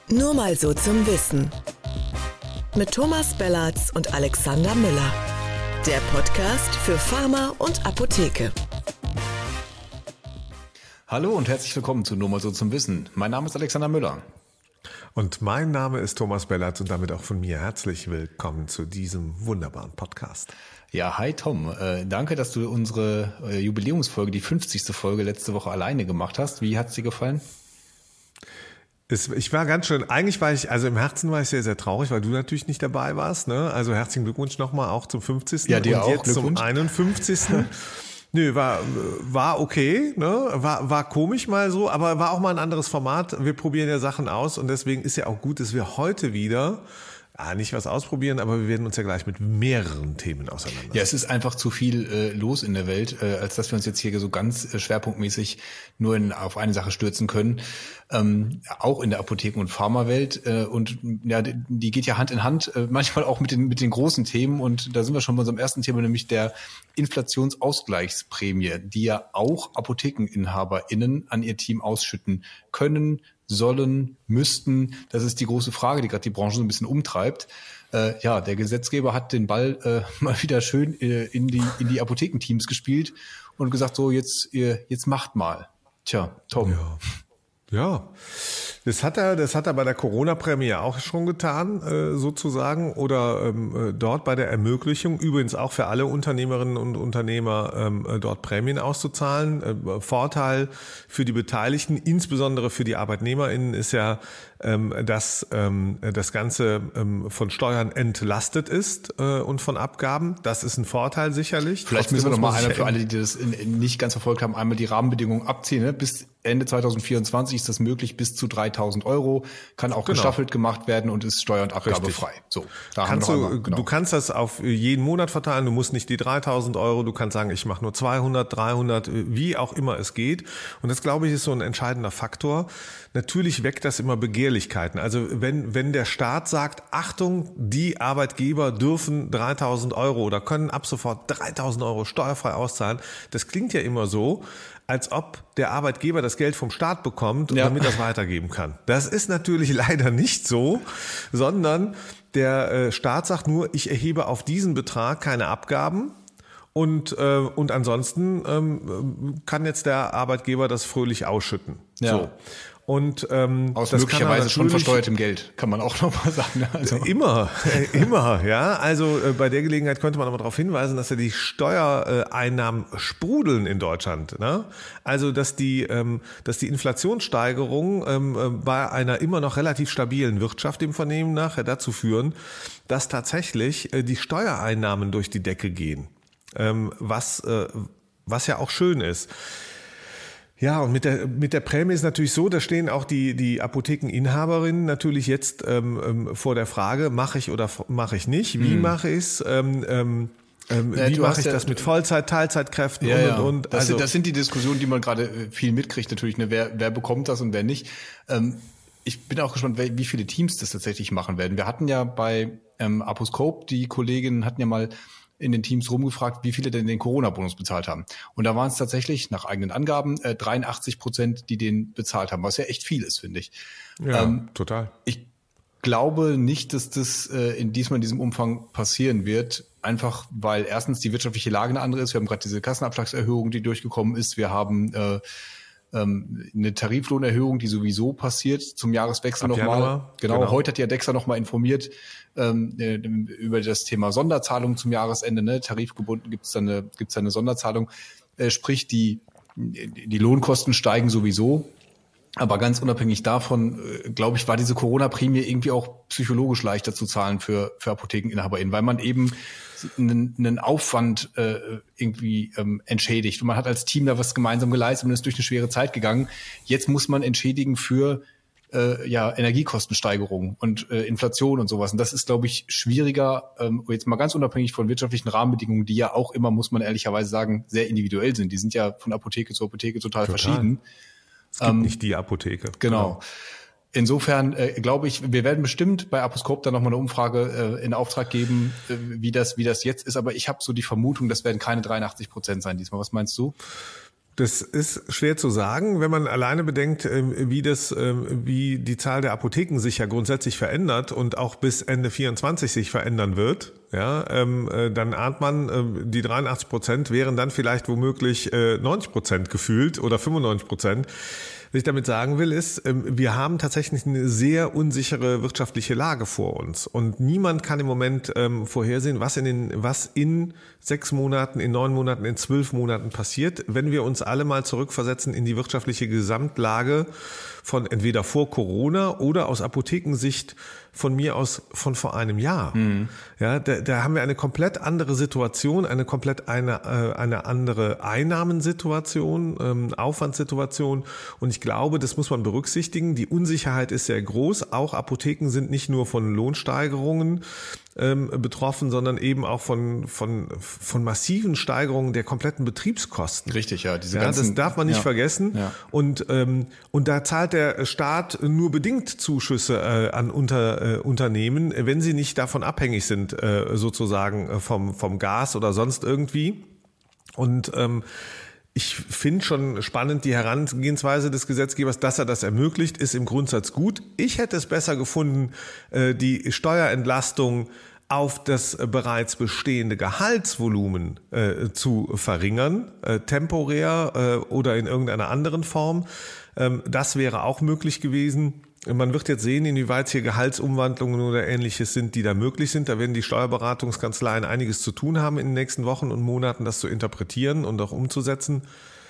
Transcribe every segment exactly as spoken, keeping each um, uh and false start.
Nur mal so zum Wissen. Mit Thomas Bellatz und Alexander Müller. Der Podcast für Pharma und Apotheke. Hallo und herzlich willkommen zu Nur mal so zum Wissen. Mein Name ist Alexander Müller. Und mein Name ist Thomas Bellatz und damit auch von mir herzlich willkommen zu diesem wunderbaren Podcast. Ja, hi Tom. Äh, danke, dass du unsere äh, Jubiläumsfolge, die fünfzigste Folge letzte Woche alleine gemacht hast. Wie hat's dir gefallen? Es, ich war ganz schön, eigentlich war ich, also im Herzen war ich sehr, sehr traurig, weil du natürlich nicht dabei warst. Ne? Also herzlichen Glückwunsch nochmal auch zum fünfzigsten Ja, dir und auch, jetzt zum einundfünfzigsten Nö, war, war okay, ne? War, war komisch mal so, aber war auch mal ein anderes Format. Wir probieren ja Sachen aus und deswegen ist ja auch gut, dass wir heute wieder Ah, nicht was ausprobieren, aber wir werden uns ja gleich mit mehreren Themen auseinandersetzen. Ja, es ist einfach zu viel äh, los in der Welt, äh, als dass wir uns jetzt hier so ganz äh, schwerpunktmäßig nur in, auf eine Sache stürzen können. Ähm, auch in der Apotheken- und Pharmawelt. Äh, und ja, die, die geht ja Hand in Hand, äh, manchmal auch mit den, mit den großen Themen. Und da sind wir schon bei unserem ersten Thema, nämlich der Inflationsausgleichsprämie, die ja auch ApothekeninhaberInnen an ihr Team ausschütten können, sollen, müssten. Das ist die große Frage, die gerade die Branche so ein bisschen umtreibt. Äh, ja, der Gesetzgeber hat den Ball äh, mal wieder schön äh, in die in die Apothekenteams gespielt und gesagt, so jetzt ihr jetzt macht mal. Tja, Tom. Ja. Ja, das hat er, das hat er bei der Corona-Prämie auch schon getan, äh, sozusagen, oder ähm, dort bei der Ermöglichung, übrigens auch für alle Unternehmerinnen und Unternehmer, ähm, dort Prämien auszuzahlen. Äh, Vorteil für die Beteiligten, insbesondere für die ArbeitnehmerInnen, ist ja, ähm, dass ähm, das Ganze ähm, von Steuern entlastet ist äh, und von Abgaben. Das ist ein Vorteil sicherlich. Vielleicht müssen wir noch mal einmal für alle, die das in, in nicht ganz verfolgt haben, einmal die Rahmenbedingungen abziehen. Ne? Bis Ende zweitausendvierundzwanzig ist das möglich bis zu dreitausend Euro, kann auch genau. gestaffelt gemacht werden und ist steuer- und abgabefrei. So, da kannst haben wir du, einmal, genau. du kannst das auf jeden Monat verteilen, du musst nicht die dreitausend Euro, du kannst sagen, ich mache nur zweihundert, dreihundert, wie auch immer es geht. Und das, glaube ich, ist so ein entscheidender Faktor. Natürlich weckt das immer Begehrlichkeiten. Also wenn, wenn der Staat sagt, Achtung, die Arbeitgeber dürfen dreitausend Euro oder können ab sofort dreitausend Euro steuerfrei auszahlen, das klingt ja immer so, als ob der Arbeitgeber das Geld vom Staat bekommt und ja. damit das weitergeben kann. Das ist natürlich leider nicht so, sondern der äh, Staat sagt nur, ich erhebe auf diesen Betrag keine Abgaben und äh, und ansonsten ähm, kann jetzt der Arbeitgeber das fröhlich ausschütten. Ja. So. Und ähm, aus das möglicherweise schon versteuertem Geld, kann man auch nochmal sagen. Also. Immer, äh, immer, ja. Also äh, bei der Gelegenheit könnte man aber darauf hinweisen, dass ja die Steuereinnahmen sprudeln in Deutschland. Ne? Also dass die, ähm, dass die Inflationssteigerung ähm, bei einer immer noch relativ stabilen Wirtschaft im Vernehmen nachher dazu führen, dass tatsächlich äh, die Steuereinnahmen durch die Decke gehen, ähm, was äh, was ja auch schön ist. Ja, und mit der mit der Prämie ist natürlich so, da stehen auch die die Apothekeninhaberinnen natürlich jetzt ähm, vor der Frage, mache ich oder mache ich nicht? Wie hm. mache ich es? Ähm, ähm, ähm, ja, wie mache ich ja, das mit Vollzeit, Teilzeitkräften ja, und ja. und und? Das, also, sind, das sind die Diskussionen, die man gerade viel mitkriegt natürlich. Ne? Wer wer bekommt das und wer nicht? Ähm, ich bin auch gespannt, wie viele Teams das tatsächlich machen werden. Wir hatten ja bei ähm, Aposcope, die Kolleginnen hatten ja mal in den Teams rumgefragt, wie viele denn den Corona-Bonus bezahlt haben. Und da waren es tatsächlich, nach eigenen Angaben, äh, dreiundachtzig Prozent, die den bezahlt haben, was ja echt viel ist, finde ich. Ja, ähm, total. Ich glaube nicht, dass das äh, in diesmal in diesem Umfang passieren wird, einfach weil erstens die wirtschaftliche Lage eine andere ist. Wir haben gerade diese Kassenabschlagserhöhung, die durchgekommen ist. Wir haben äh, ähm, eine Tariflohnerhöhung, die sowieso passiert zum Jahreswechsel nochmal. Genau, genau, heute hat ja Dexa nochmal informiert ähm, äh, über das Thema Sonderzahlung zum Jahresende. Ne? Tarifgebunden gibt es dann eine, gibt's dann eine Sonderzahlung. Äh, sprich, die, die Lohnkosten steigen sowieso. Aber ganz unabhängig davon, äh, glaube ich, war diese Corona-Prämie irgendwie auch psychologisch leichter zu zahlen für, für ApothekeninhaberInnen, weil man eben einen, einen Aufwand äh, irgendwie ähm, entschädigt. Und man hat als Team da was gemeinsam geleistet und ist durch eine schwere Zeit gegangen. Jetzt muss man entschädigen für äh, ja Energiekostensteigerung und äh, Inflation und sowas. Und das ist, glaube ich, schwieriger, ähm, jetzt mal ganz unabhängig von wirtschaftlichen Rahmenbedingungen, die ja auch immer, muss man ehrlicherweise sagen, sehr individuell sind. Die sind ja von Apotheke zu Apotheke total, total. verschieden. Es gibt ähm, nicht die Apotheke. Genau. genau. Insofern äh, glaube ich, wir werden bestimmt bei Aposcope dann nochmal eine Umfrage äh, in Auftrag geben, äh, wie das wie das jetzt ist. Aber ich habe so die Vermutung, das werden keine dreiundachtzig Prozent sein diesmal. Was meinst du? Das ist schwer zu sagen, wenn man alleine bedenkt, wie das, wie die Zahl der Apotheken sich ja grundsätzlich verändert und auch bis Ende vierundzwanzig sich verändern wird. Ja, ähm, dann ahnt man, äh, die dreiundachtzig Prozent wären dann vielleicht womöglich äh, neunzig Prozent gefühlt oder fünfundneunzig Prozent. Was ich damit sagen will, ist, wir haben tatsächlich eine sehr unsichere wirtschaftliche Lage vor uns. Und niemand kann im Moment ähm, vorhersehen, was in den, was in sechs Monaten, in neun Monaten, in zwölf Monaten passiert, wenn wir uns alle mal zurückversetzen in die wirtschaftliche Gesamtlage von entweder vor Corona oder aus Apothekensicht von mir aus von vor einem Jahr. Mhm. Ja, da, da haben wir eine komplett andere Situation, eine komplett eine, äh, eine andere Einnahmensituation, ähm, Aufwandssituation. Und ich glaube, das muss man berücksichtigen. Die Unsicherheit ist sehr groß. Auch Apotheken sind nicht nur von Lohnsteigerungen ähm, betroffen, sondern eben auch von, von, von massiven Steigerungen der kompletten Betriebskosten. Richtig, ja. Diese ja, ganzen, das darf man nicht ja, vergessen. Ja. Und, ähm, und da zahlt der Staat nur bedingt Zuschüsse äh, an Unter, äh, Unternehmen, wenn sie nicht davon abhängig sind, äh, sozusagen vom, vom Gas oder sonst irgendwie. Und ähm, ich finde schon spannend, die Herangehensweise des Gesetzgebers, dass er das ermöglicht, ist im Grundsatz gut. Ich hätte es besser gefunden, äh, die Steuerentlastung auf das bereits bestehende Gehaltsvolumen äh, zu verringern, äh, temporär äh, oder in irgendeiner anderen Form. Ähm, das wäre auch möglich gewesen. Man wird jetzt sehen, inwieweit hier Gehaltsumwandlungen oder Ähnliches sind, die da möglich sind. Da werden die Steuerberatungskanzleien einiges zu tun haben in den nächsten Wochen und Monaten, das zu interpretieren und auch umzusetzen.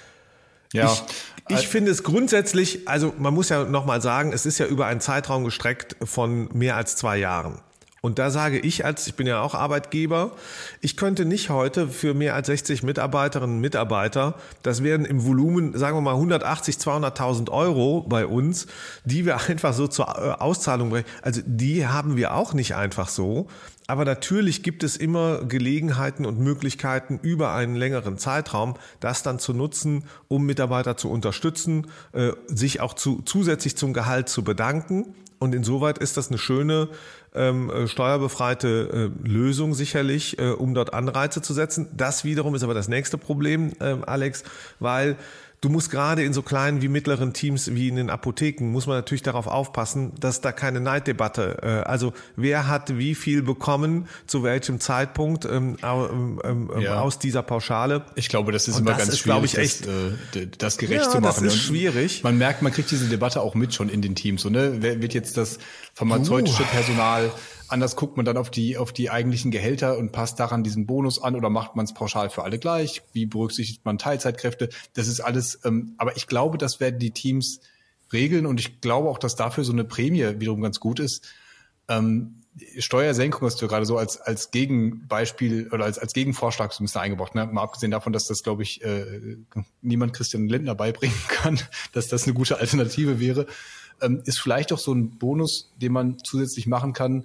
Ja, ich, ich finde es grundsätzlich, also man muss ja nochmal sagen, es ist ja über einen Zeitraum gestreckt von mehr als zwei Jahren. Und da sage ich als, ich bin ja auch Arbeitgeber, ich könnte nicht heute für mehr als sechzig Mitarbeiterinnen und Mitarbeiter, das wären im Volumen, sagen wir mal hundertachtzig, zweihunderttausend Euro bei uns, die wir einfach so zur Auszahlung bringen. Also die haben wir auch nicht einfach so. Aber natürlich gibt es immer Gelegenheiten und Möglichkeiten über einen längeren Zeitraum, das dann zu nutzen, um Mitarbeiter zu unterstützen, äh, sich auch zu, zusätzlich zum Gehalt zu bedanken. Und insoweit ist das eine schöne ähm, steuerbefreite äh, Lösung sicherlich, äh, um dort Anreize zu setzen. Das wiederum ist aber das nächste Problem, äh, Alex, weil du musst gerade in so kleinen wie mittleren Teams wie in den Apotheken, muss man natürlich darauf aufpassen, dass da keine Neiddebatte, äh, also wer hat wie viel bekommen, zu welchem Zeitpunkt ähm, ähm, ja. aus dieser Pauschale. Ich glaube, das ist Und immer das ganz ist, schwierig, ich, echt, das, äh, das gerecht ja, zu machen. Das ist schwierig. Man merkt, man kriegt diese Debatte auch mit schon in den Teams. So, ne? Wird jetzt das pharmazeutische Personal anders, guckt man dann auf die auf die eigentlichen Gehälter und passt daran diesen Bonus an oder macht man es pauschal für alle gleich? Wie berücksichtigt man Teilzeitkräfte? Das ist alles, ähm, aber ich glaube, das werden die Teams regeln und ich glaube auch, dass dafür so eine Prämie wiederum ganz gut ist. Ähm, Steuersenkung hast du gerade so als als Gegenbeispiel oder als als Gegenvorschlag so ein bisschen eingebracht. Ne? Mal abgesehen davon, dass das, glaube ich, äh, niemand Christian Lindner beibringen kann, dass das eine gute Alternative wäre, ähm, ist vielleicht auch so ein Bonus, den man zusätzlich machen kann,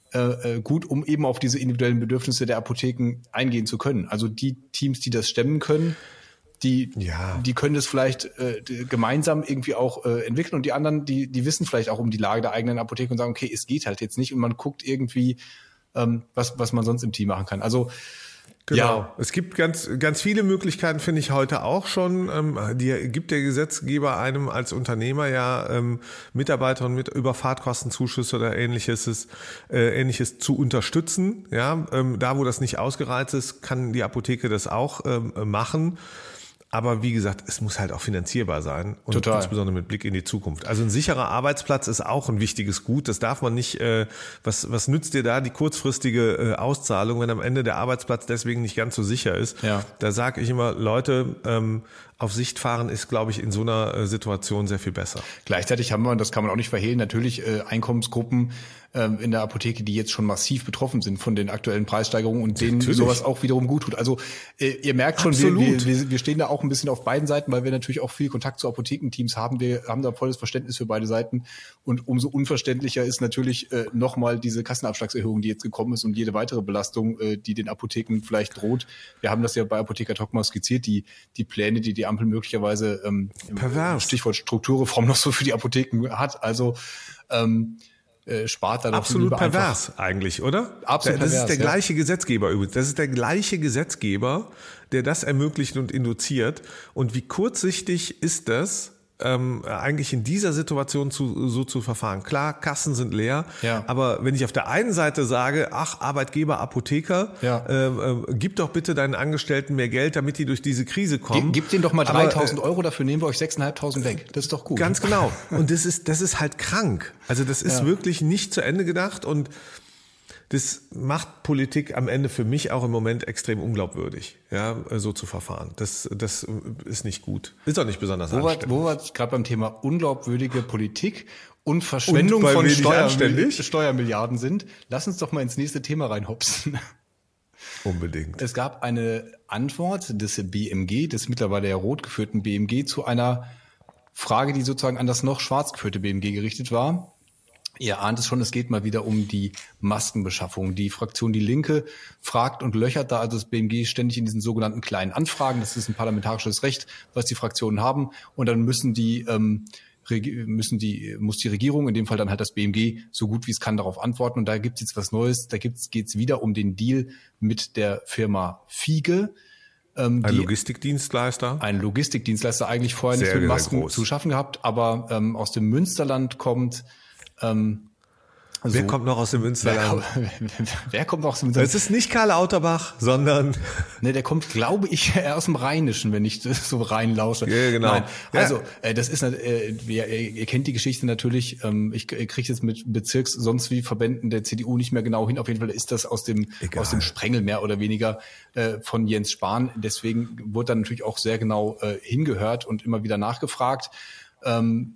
Äh, gut, um eben auf diese individuellen Bedürfnisse der Apotheken eingehen zu können. Also die Teams, die das stemmen können, die ja. die können das vielleicht äh, gemeinsam irgendwie auch äh, entwickeln und die anderen, die die wissen vielleicht auch um die Lage der eigenen Apotheke und sagen, okay, es geht halt jetzt nicht und man guckt irgendwie, ähm, was was man sonst im Team machen kann. Also Genau. Ja. Es gibt ganz, ganz viele Möglichkeiten, finde ich heute auch schon. Ähm, die gibt der Gesetzgeber einem als Unternehmer ja ähm, Mitarbeiter mit über Fahrtkostenzuschüsse oder ähnliches, äh, ähnliches zu unterstützen. Ja, ähm, da wo das nicht ausgereizt ist, kann die Apotheke das auch ähm, machen. Aber wie gesagt, es muss halt auch finanzierbar sein und Total. Insbesondere mit Blick in die Zukunft. Also ein sicherer Arbeitsplatz ist auch ein wichtiges Gut. Das darf man nicht, äh, was, was nützt dir da die kurzfristige äh, Auszahlung, wenn am Ende der Arbeitsplatz deswegen nicht ganz so sicher ist? Ja. Da sage ich immer, Leute, ähm, auf Sicht fahren ist, glaube ich, in so einer äh, Situation sehr viel besser. Gleichzeitig haben wir, und das kann man auch nicht verhehlen, natürlich äh, Einkommensgruppen äh, in der Apotheke, die jetzt schon massiv betroffen sind von den aktuellen Preissteigerungen und denen natürlich. Sowas auch wiederum gut tut. Also äh, ihr merkt schon, wir, wir, wir, wir stehen da auch ein bisschen auf beiden Seiten, weil wir natürlich auch viel Kontakt zu Apothekenteams haben. Wir haben da volles Verständnis für beide Seiten und umso unverständlicher ist natürlich äh, nochmal diese Kassenabschlagserhöhung, die jetzt gekommen ist und jede weitere Belastung, äh, die den Apotheken vielleicht droht. Wir haben das ja bei Apotheker Talk mal skizziert, die die Pläne, die die Ampel möglicherweise ähm, Pervers. Stichwort Strukturreform noch so für die Apotheken hat. Also ähm, äh, spart dann absolut pervers eigentlich, oder? Absolut das pervers, ist der ja. gleiche Gesetzgeber übrigens. Das ist der gleiche Gesetzgeber, der das ermöglicht und induziert. Und wie kurzsichtig ist das, ähm, eigentlich in dieser Situation zu, so zu verfahren? Klar, Kassen sind leer, ja. aber wenn ich auf der einen Seite sage, ach, Arbeitgeber, Apotheker, ja. äh, äh, gib doch bitte deinen Angestellten mehr Geld, damit die durch diese Krise kommen. Gib, gib denen doch mal dreitausend Euro, dafür nehmen wir euch sechstausendfünfhundert weg. Das ist doch gut. Ganz genau. Und das ist, das ist halt krank. Also das ist ja. wirklich nicht zu Ende gedacht und das macht Politik am Ende für mich auch im Moment extrem unglaubwürdig, ja, so zu verfahren. Das, das ist nicht gut. Ist auch nicht besonders wo anständig. Wo wir gerade beim Thema unglaubwürdige Politik und Verschwendung und von Steuer, Steuermilliarden sind, lass uns doch mal ins nächste Thema reinhopsen. Unbedingt. Es gab eine Antwort des B M G, des mittlerweile ja rot geführten B M G, zu einer Frage, die sozusagen an das noch schwarz geführte B M G gerichtet war. Ihr ahnt es schon, es geht mal wieder um die Maskenbeschaffung. Die Fraktion Die Linke fragt und löchert da also das B M G ständig in diesen sogenannten kleinen Anfragen. Das ist ein parlamentarisches Recht, was die Fraktionen haben. Und dann müssen die, ähm, müssen die, muss die Regierung, in dem Fall dann halt das B M G, so gut wie es kann darauf antworten. Und da gibt es jetzt was Neues. Da geht es wieder um den Deal mit der Firma Fiege. Ähm, ein die, Logistikdienstleister? Ein Logistikdienstleister, eigentlich vorher nichts mit Masken groß. zu schaffen gehabt, aber ähm, aus dem Münsterland kommt Ähm, so, wer kommt noch aus dem Münsterland? Wer, wer kommt noch aus dem Münsterland? Es ist nicht Karl Lauterbach, sondern... Ne, der kommt, glaube ich, eher aus dem Rheinischen, wenn ich so reinlausche. Ja, genau. Nein, also, ja. äh, das ist, äh, ihr, ihr kennt die Geschichte natürlich. Ähm, ich ich kriege jetzt mit Bezirks, sonst wie Verbänden der C D U nicht mehr genau hin. Auf jeden Fall ist das aus dem Egal. aus dem Sprengel mehr oder weniger äh, von Jens Spahn. Deswegen wurde dann natürlich auch sehr genau äh, hingehört und immer wieder nachgefragt. Ähm,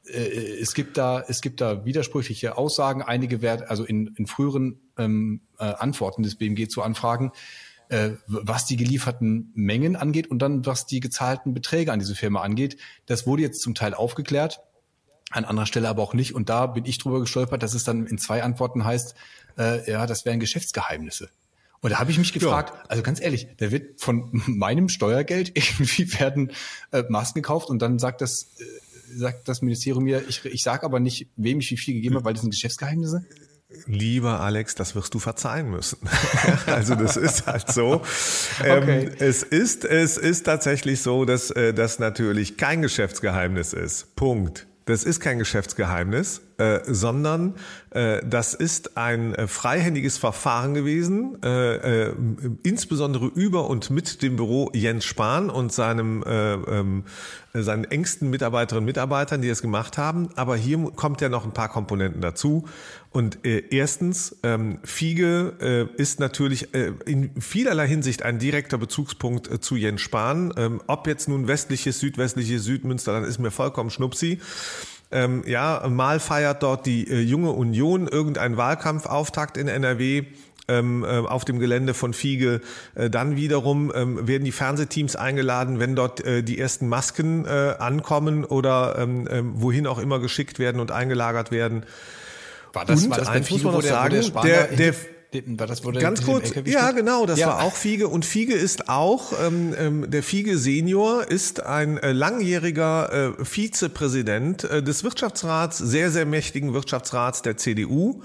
Es gibt da, es gibt da widersprüchliche Aussagen. Einige werden, also in, in früheren ähm, äh, Antworten des B M G zu Anfragen, äh, was die gelieferten Mengen angeht und dann was die gezahlten Beträge an diese Firma angeht. Das wurde jetzt zum Teil aufgeklärt, an anderer Stelle aber auch nicht. Und da bin ich drüber gestolpert, dass es dann in zwei Antworten heißt, äh, ja, das wären Geschäftsgeheimnisse. Und da habe ich mich gefragt, ja. also ganz ehrlich, da wird von meinem Steuergeld irgendwie werden äh, Masken gekauft und dann sagt das äh, sagt das Ministerium mir, ich, ich sage aber nicht, wem ich wie viel gegeben habe, weil das sind Geschäftsgeheimnisse. Lieber Alex, das wirst du verzeihen müssen. Also das ist halt so. Okay. Ähm, es ist, es ist tatsächlich so, dass das natürlich kein Geschäftsgeheimnis ist. Punkt. Das ist kein Geschäftsgeheimnis, äh, sondern äh, das ist ein äh, freihändiges Verfahren gewesen, äh, äh, insbesondere über und mit dem Büro Jens Spahn und seinem äh, äh, seinen engsten Mitarbeiterinnen und Mitarbeitern, die das gemacht haben. Aber hier kommt ja noch ein paar Komponenten dazu. Und äh, erstens, ähm, Fiege äh, ist natürlich äh, in vielerlei Hinsicht ein direkter Bezugspunkt äh, zu Jens Spahn. Ähm, ob jetzt nun westliches, südwestliches Südmünsterland, ist mir vollkommen schnupsi. Ähm, ja, mal feiert dort die äh, Junge Union irgendeinen Wahlkampfauftakt in N R W. Ähm, äh, auf dem Gelände von Fiege. Äh, dann wiederum ähm, werden die Fernsehteams eingeladen, wenn dort äh, die ersten Masken äh, ankommen oder ähm, äh, wohin auch immer geschickt werden und eingelagert werden. War das, und war das eins Fiege, muss man noch der, sagen, der, der, der, der war das, wo der ganz kurz, ja genau, das ja. war auch Fiege und Fiege ist auch, ähm, der Fiege Senior ist ein äh, langjähriger äh, Vizepräsident äh, des Wirtschaftsrats, sehr, sehr mächtigen Wirtschaftsrats der C D U,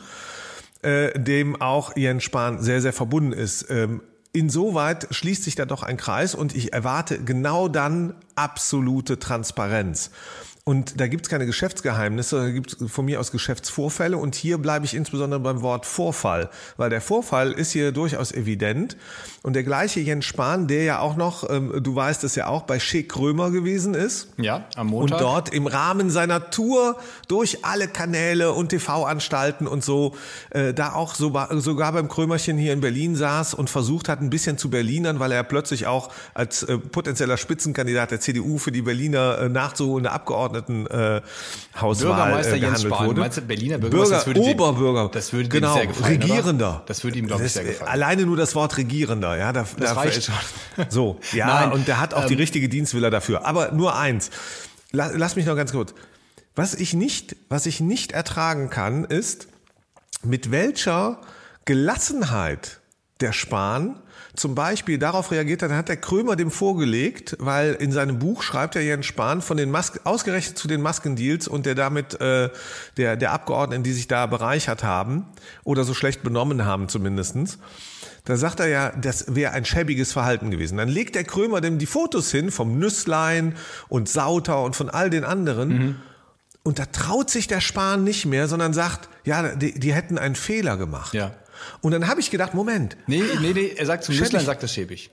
äh, dem auch Jens Spahn sehr, sehr verbunden ist. Ähm, Insoweit schließt sich da doch ein Kreis und ich erwarte genau dann absolute Transparenz. Und da gibt es keine Geschäftsgeheimnisse, da gibt es von mir aus Geschäftsvorfälle und hier bleibe ich insbesondere beim Wort Vorfall, weil der Vorfall ist hier durchaus evident und der gleiche Jens Spahn, der ja auch noch, ähm, du weißt es ja auch, bei Schick Krömer gewesen ist. Ja, am Montag. Und dort im Rahmen seiner Tour durch alle Kanäle und T V-Anstalten und so, äh, da auch so, sogar beim Krömerchen hier in Berlin saß und versucht hat, ein bisschen zu Berlinern, weil er plötzlich auch als äh, potenzieller Spitzenkandidat der C D U für die Berliner äh, nachzuholende Abgeordneten Äh, Hauswahl Bürgermeister äh, Jens Spahn. wurde. Meinst du Berliner Bürgermeister? Bürger, das würde Oberbürger. Dem, das würde genau, dem sehr gefallen, Regierender. Oder? Das würde ihm, glaube ich, sehr gefallen. Alleine nur das Wort Regierender. Ja, da, das da, reicht schon. So, ja, Nein, und der hat auch ähm, die richtige Dienstwille dafür. Aber nur eins. Lass, lass mich noch ganz kurz. Was ich nicht, was ich nicht ertragen kann, ist, mit welcher Gelassenheit der Spahn zum Beispiel darauf reagiert hat, dann hat der Krömer dem vorgelegt, weil in seinem Buch schreibt er Jens Spahn von den Masken, ausgerechnet zu den Maskendeals und der damit äh, der der Abgeordneten, die sich da bereichert haben oder so schlecht benommen haben zumindestens. Da sagt er ja, das wäre ein schäbiges Verhalten gewesen. Dann legt der Krömer dem die Fotos hin vom Nüsslein und Sauter und von all den anderen. Mhm. Und da traut sich der Spahn nicht mehr, sondern sagt, ja, die, die hätten einen Fehler gemacht. Ja. Und dann habe ich gedacht, Moment. Nee, nee, nee, er sagt zum Nüsslein, sagt das schäbig.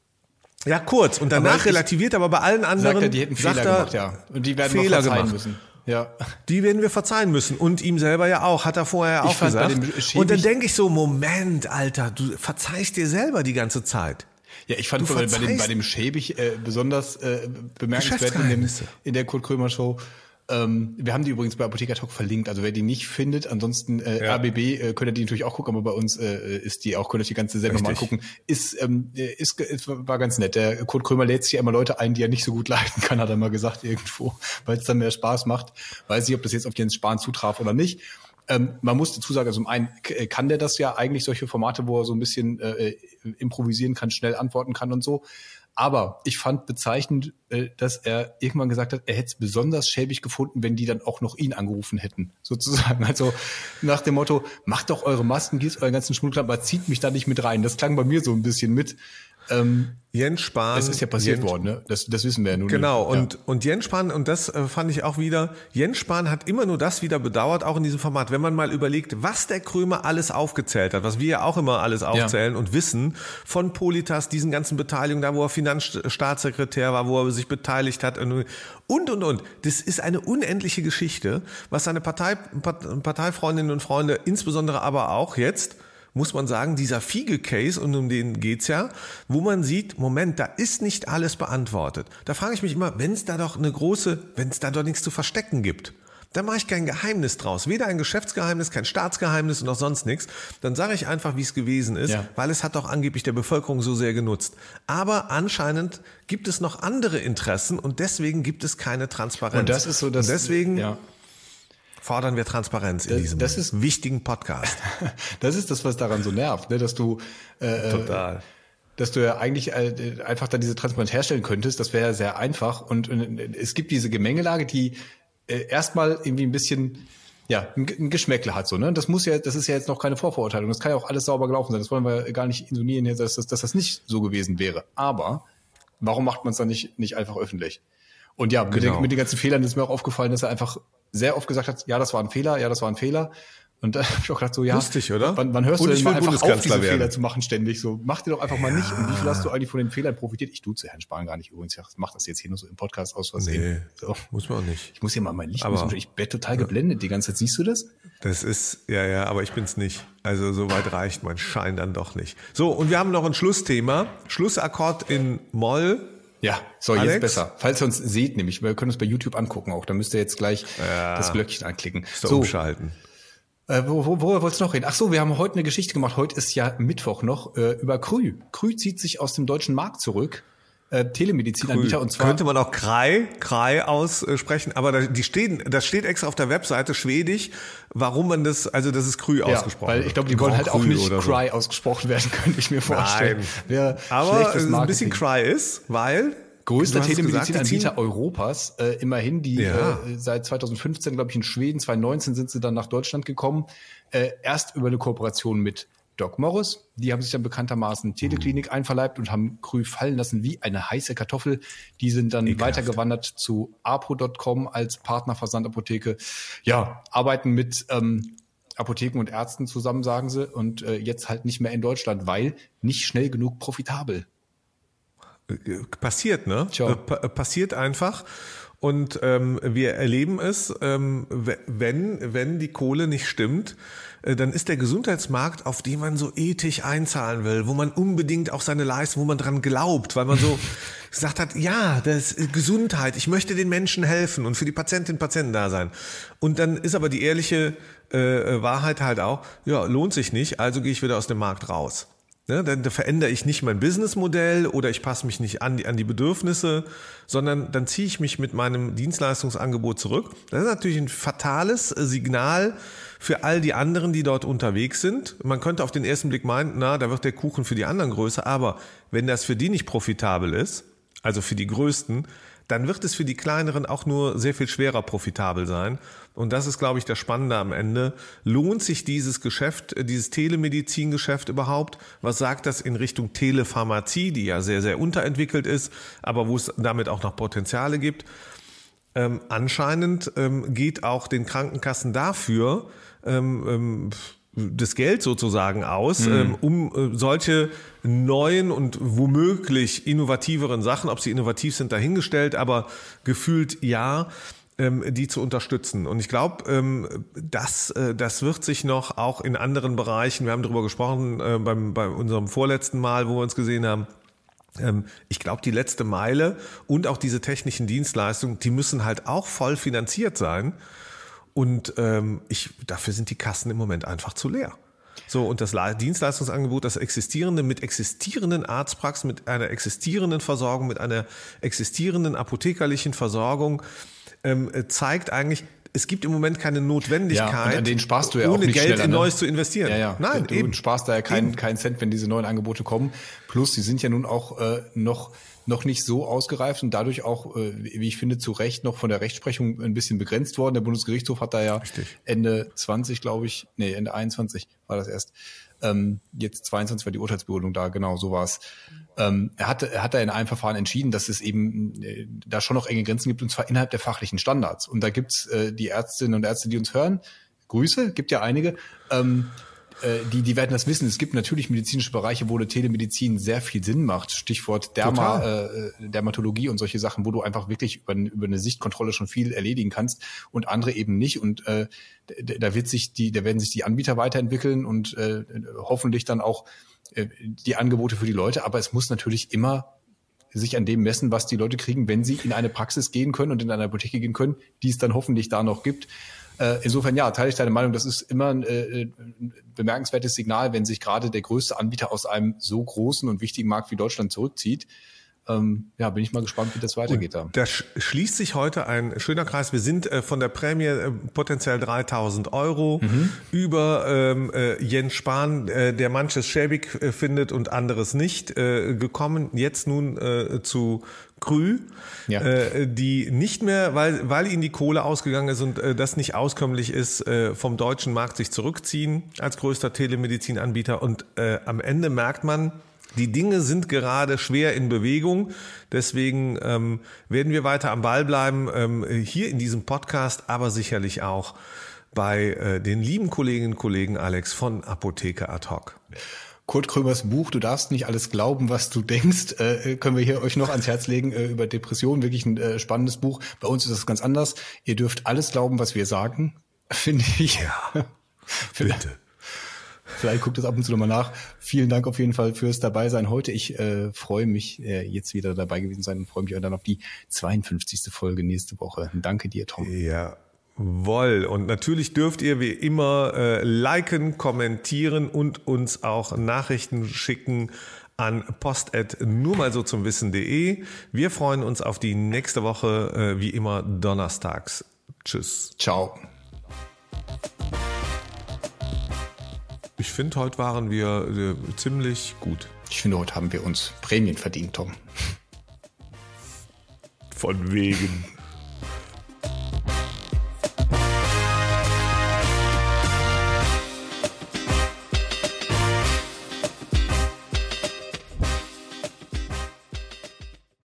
Ja, kurz. Und danach aber relativiert, aber bei allen anderen sagt er, die hätten Fehler er, gemacht, ja. Und die werden Fehler noch verzeihen gemacht. müssen. Ja. Die werden wir verzeihen müssen. Und ihm selber ja auch, hat er vorher ich auch gesagt. Und dann denke ich so, Moment, Alter, du verzeihst dir selber die ganze Zeit. Ja, ich fand bei dem, bei dem schäbig äh, besonders äh, bemerkenswert in, dem, in der Kurt Krömer Show. Ähm, wir haben die übrigens bei Apotheker Talk verlinkt, also wer die nicht findet, ansonsten äh, ja. R B B äh, könnt ihr die natürlich auch gucken, aber bei uns äh, ist die auch, könnt ihr die ganze selber mal gucken. Ist, ähm, ist, ist war ganz nett. Der Kurt Krömer lädt sich ja immer Leute ein, die er nicht so gut leiten kann, hat er mal gesagt irgendwo, weil es dann mehr Spaß macht. Weiß nicht, ob das jetzt auf Jens Spahn zutraf oder nicht. Ähm, man muss dazu sagen, also zum einen kann der das ja eigentlich, solche Formate, wo er so ein bisschen äh, improvisieren kann, schnell antworten kann und so. Aber ich fand bezeichnend, dass er irgendwann gesagt hat, er hätte es besonders schäbig gefunden, wenn die dann auch noch ihn angerufen hätten, sozusagen. Also nach dem Motto, macht doch eure Masken, gebt euren ganzen Schmuck, aber zieht mich da nicht mit rein. Das klang bei mir so ein bisschen mit. Ähm, Jens Spahn. Das ist ja passiert Jens, worden, ne? Das, das wissen wir ja nun. Genau, nicht. und, ja. und Jens Spahn, und das äh, fand ich auch wieder, Jens Spahn hat immer nur das wieder bedauert, auch in diesem Format, wenn man mal überlegt, was der Krömer alles aufgezählt hat, was wir ja auch immer alles aufzählen ja. und wissen, von Politas, diesen ganzen Beteiligungen, da wo er Finanzstaatssekretär war, wo er sich beteiligt hat und, und, und. Das ist eine unendliche Geschichte, was seine Partei, Parteifreundinnen und Freunde, insbesondere aber auch jetzt, muss man sagen, dieser Fiege-Case, und um den geht's ja, wo man sieht, Moment, da ist nicht alles beantwortet. Da frage ich mich immer, wenn es da doch eine große, wenn es da doch nichts zu verstecken gibt, dann mache ich kein Geheimnis draus. Weder ein Geschäftsgeheimnis, kein Staatsgeheimnis und auch sonst nichts. Dann sage ich einfach, wie es gewesen ist, ja. weil es hat doch angeblich der Bevölkerung so sehr genutzt. Aber anscheinend gibt es noch andere Interessen und deswegen gibt es keine Transparenz. Und das ist so, dass, und deswegen ja. fordern wir Transparenz in das, diesem das ist, wichtigen Podcast. Das ist das, was daran so nervt, ne? Dass du äh, total, dass du ja eigentlich äh, einfach da diese Transparenz herstellen könntest. Das wäre ja sehr einfach. Und, und es gibt diese Gemengelage, die äh, erstmal irgendwie ein bisschen ja ein, ein Geschmäckle hat, so, ne? Das muss ja, das ist ja jetzt noch keine Vorverurteilung. Das kann ja auch alles sauber gelaufen sein. Das wollen wir gar nicht insinuieren, dass das, dass das nicht so gewesen wäre. Aber warum macht man es dann nicht nicht einfach öffentlich? Und ja, mit, genau. den, mit den ganzen Fehlern ist mir auch aufgefallen, dass er einfach sehr oft gesagt hat, ja, das war ein Fehler, ja, das war ein Fehler. Und da habe ich auch gedacht, so, ja, lustig, oder? Wann, wann hörst und du denn mal einfach auf, diese werden. Fehler zu machen ständig? So, mach dir doch einfach mal ja. nicht. Und wie viel hast du eigentlich von den Fehlern profitiert? Ich duze Herrn Spahn gar nicht übrigens. Ich mach das jetzt hier nur so im Podcast aus Versehen. Nee, so. Muss man auch nicht. Ich muss hier mal mein Licht, aber, müssen. Ich werde total geblendet die ganze Zeit. Siehst du das? Das ist, ja, ja, aber ich bin's nicht. Also so weit reicht mein Schein dann doch nicht. So, und wir haben noch ein Schlussthema. Schlussakkord in Moll. Ja, so, Alex? jetzt besser. Falls ihr uns seht, nämlich, wir können uns bei YouTube angucken auch, da müsst ihr jetzt gleich ja, das Glöckchen anklicken. So, umschalten. Äh, wo, wo, wo wolltest du noch reden? Ach so, wir haben heute eine Geschichte gemacht. Heute ist ja Mittwoch noch, äh, über Krü. Krü zieht sich aus dem deutschen Markt zurück. Äh, Telemedizinanbieter und zwar. Könnte man auch Krei, Krei aussprechen, aber da, die stehen, das steht extra auf der Webseite schwedisch, warum man das, also das ist Krü ja, ausgesprochen weil ich glaube, die wollen halt auch nicht Cry so. ausgesprochen werden, könnte ich mir vorstellen. Nein. Aber es ein bisschen Cry ist, weil größter Telemedizinanbieter Europas, äh, immerhin, die ja. äh, seit zwanzig fünfzehn, glaube ich, in Schweden, zwanzig neunzehn sind sie dann nach Deutschland gekommen, äh, erst über eine Kooperation mit Doc Morris. Die haben sich dann bekanntermaßen Teleklinik mhm. einverleibt und haben Krü fallen lassen wie eine heiße Kartoffel. Die sind dann Ekelhaft. weitergewandert zu apo Punkt com als Partnerversandapotheke. Ja, arbeiten mit ähm, Apotheken und Ärzten zusammen, sagen sie, und äh, jetzt halt nicht mehr in Deutschland, weil nicht schnell genug profitabel. Passiert, ne? Äh, passiert einfach. Und ähm, wir erleben es, ähm, wenn, wenn die Kohle nicht stimmt, äh, dann ist der Gesundheitsmarkt, auf den man so ethisch einzahlen will, wo man unbedingt auch seine Leistung, wo man dran glaubt, weil man so gesagt hat, ja, das ist Gesundheit, ich möchte den Menschen helfen und für die Patientinnen und Patienten da sein. Und dann ist aber die ehrliche äh, Wahrheit halt auch, ja, lohnt sich nicht, also gehe ich wieder aus dem Markt raus. Ne, dann verändere ich nicht mein Businessmodell oder ich passe mich nicht an die, an die Bedürfnisse, sondern dann ziehe ich mich mit meinem Dienstleistungsangebot zurück. Das ist natürlich ein fatales Signal für all die anderen, die dort unterwegs sind. Man könnte auf den ersten Blick meinen, na, da wird der Kuchen für die anderen größer, aber wenn das für die nicht profitabel ist, also für die Größten, dann wird es für die Kleineren auch nur sehr viel schwerer profitabel sein. Und das ist, glaube ich, das Spannende am Ende. Lohnt sich dieses Geschäft, dieses Telemedizingeschäft überhaupt? Was sagt das in Richtung Telepharmazie, die ja sehr, sehr unterentwickelt ist, aber wo es damit auch noch Potenziale gibt? Ähm, anscheinend ähm, geht auch den Krankenkassen dafür ähm, ähm, das Geld sozusagen aus, mhm. ähm, um äh, solche neuen und womöglich innovativeren Sachen, ob sie innovativ sind, dahingestellt, aber gefühlt ja, ähm, die zu unterstützen. Und ich glaube, ähm, das, äh, das wird sich noch auch in anderen Bereichen, wir haben darüber gesprochen äh, beim, bei unserem vorletzten Mal, wo wir uns gesehen haben, ähm, ich glaube, die letzte Meile und auch diese technischen Dienstleistungen, die müssen halt auch voll finanziert sein. Und ähm, ich, dafür sind die Kassen im Moment einfach zu leer. So, und das Dienstleistungsangebot, das existierende mit existierenden Arztpraxen, mit einer existierenden Versorgung, mit einer existierenden apothekerlichen Versorgung, ähm, zeigt eigentlich, es gibt im Moment keine Notwendigkeit, ja, und an denen sparst du ja ohne auch nicht Geld schneller, in ne? Neues zu investieren. Ja, ja. Nein, du eben. sparst da ja keinen keinen Cent, wenn diese neuen Angebote kommen. Plus, die sind ja nun auch äh, noch noch nicht so ausgereift und dadurch auch, äh, wie ich finde, zu Recht noch von der Rechtsprechung ein bisschen begrenzt worden. Der Bundesgerichtshof hat da ja Richtig. Ende zwanzig, glaube ich, nee, Ende einundzwanzig war das erst. Ähm, jetzt zweiundzwanzig war die Urteilsbegründung da, genau, so war es. Ähm, er hat, er hat da in einem Verfahren entschieden, dass es eben äh, da schon noch enge Grenzen gibt, und zwar innerhalb der fachlichen Standards. Und da gibt's äh, die Ärztinnen und Ärzte, die uns hören, Grüße, gibt ja einige, ähm, äh, die, die werden das wissen. Es gibt natürlich medizinische Bereiche, wo eine Telemedizin sehr viel Sinn macht. Stichwort Derma, äh, Dermatologie und solche Sachen, wo du einfach wirklich über, über eine Sichtkontrolle schon viel erledigen kannst und andere eben nicht. Und äh, da wird sich die, da werden sich die Anbieter weiterentwickeln und äh, hoffentlich dann auch äh, die Angebote für die Leute. Aber es muss natürlich immer sich an dem messen, was die Leute kriegen, wenn sie in eine Praxis gehen können und in eine Apotheke gehen können, die es dann hoffentlich da noch gibt. Insofern, ja, teile ich deine Meinung, das ist immer ein, äh, ein bemerkenswertes Signal, wenn sich gerade der größte Anbieter aus einem so großen und wichtigen Markt wie Deutschland zurückzieht. Ähm, ja, bin ich mal gespannt, wie das weitergeht. Da. Da schließt sich heute ein schöner Kreis. Wir sind äh, von der Prämie äh, potenziell dreitausend Euro mhm. über ähm, äh, Jens Spahn, äh, der manches schäbig äh, findet und anderes nicht, äh, gekommen. Jetzt nun äh, zu Krü, ja. äh, die nicht mehr, weil, weil ihnen die Kohle ausgegangen ist und äh, das nicht auskömmlich ist, äh, vom deutschen Markt sich zurückziehen als größter Telemedizinanbieter. Und äh, am Ende merkt man, die Dinge sind gerade schwer in Bewegung. Deswegen ähm, werden wir weiter am Ball bleiben, ähm, hier in diesem Podcast, aber sicherlich auch bei äh, den lieben Kolleginnen und Kollegen, Alex, von Apotheke Ad Hoc. Kurt Krömers Buch, Du darfst nicht alles glauben, was du denkst, äh, können wir hier euch noch ans Herz legen, äh, über Depressionen, wirklich ein äh, spannendes Buch. Bei uns ist das ganz anders. Ihr dürft alles glauben, was wir sagen, finde ich. Ja, bitte. Vielleicht guckt es ab und zu nochmal nach. Vielen Dank auf jeden Fall fürs Dabeisein heute. Ich äh, freue mich, äh, jetzt wieder dabei gewesen sein und freue mich dann auf die zweiundfünfzigste Folge nächste Woche. Danke dir, Tom. Ja. Woll. Und natürlich dürft ihr wie immer äh, liken, kommentieren und uns auch Nachrichten schicken an post at nur mal so zum Wissen punkt de. Wir freuen uns auf die nächste Woche, äh, wie immer donnerstags. Tschüss. Ciao. Ich finde, heute waren wir äh, ziemlich gut. Ich finde, heute haben wir uns Prämien verdient, Tom. Von wegen.